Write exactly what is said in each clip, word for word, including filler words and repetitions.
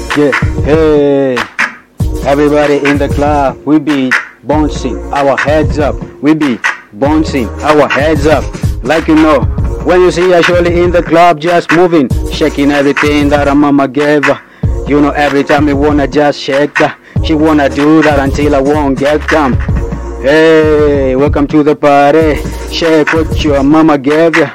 Yeah, hey, everybody in the club, we be bouncing our heads up. We be bouncing our heads up. Like you know, when you see a Shirley in the club just moving, shaking everything that her mama gave her. You know, every time you wanna just shake her, she wanna do that until I won't get come. Hey, welcome to the party. Shake what your mama gave you.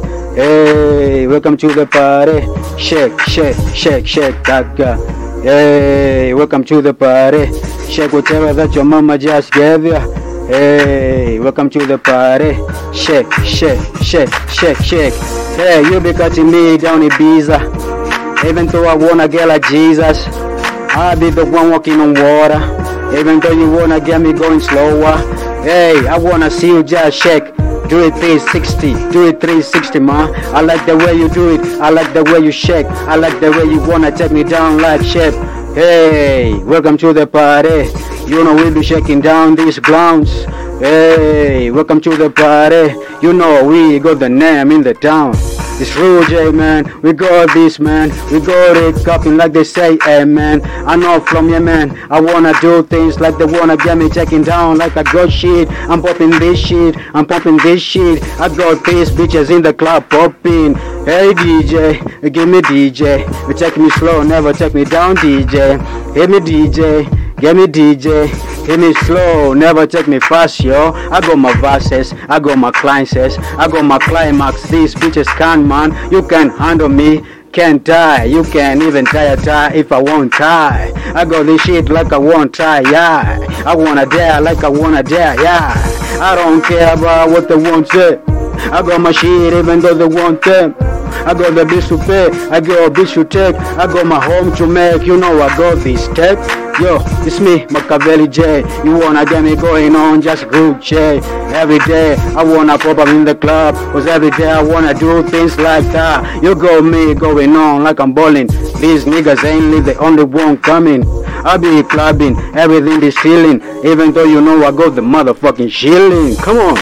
Hey, welcome to the party. Shake, shake, shake, shake that girl. Hey, welcome to the party. Shake whatever that your mama just gave you. Hey, welcome to the party. Shake, shake, shake, shake, shake. Hey, you be cutting me down in Ibiza. Even though I wanna get like Jesus, I'll be the one walking on water. Even though you wanna get me going slower. Hey, I wanna see you just shake. Do it three sixty, do it three sixty, man. I like the way you do it, I like the way you shake. I like the way you wanna take me down like shape. Hey, welcome to the party. You know we'll be shaking down these grounds. Hey, welcome to the party. You know we got the name in the town. It's Rouge, eh, man. We got this, man. We got it popping like they say, eh, man. I know from you, man. I wanna do things like they wanna get me taking down like I got shit. I'm popping this shit. I'm popping this shit. I got these bitches in the club popping. Hey D J, give me D J. You take me slow, never take me down, D J. Hit me D J, give me D J. Hit me slow, never take me fast, yo. I got my verses, I got my climaxes, I got my climax. These bitches can't, man. You can handle me, can't die. You can't even tie a tie if I won't tie. I got this shit like I won't try, yeah. I wanna dare like I wanna dare, yeah. I don't care about what they won't say. I got my shit even though they want them. I got the bills to pay, I got a bitch to take. I got my home to make, you know I got this tech. Yo, it's me, Machiavelli J. You wanna get me going on, just group J. Every day, I wanna pop up in the club. Cause every day I wanna do things like that. You got me going on like I'm balling. These niggas ain't the only one coming. I be clubbing, everything is stealing. Even though you know I got the motherfucking shilling. Come on.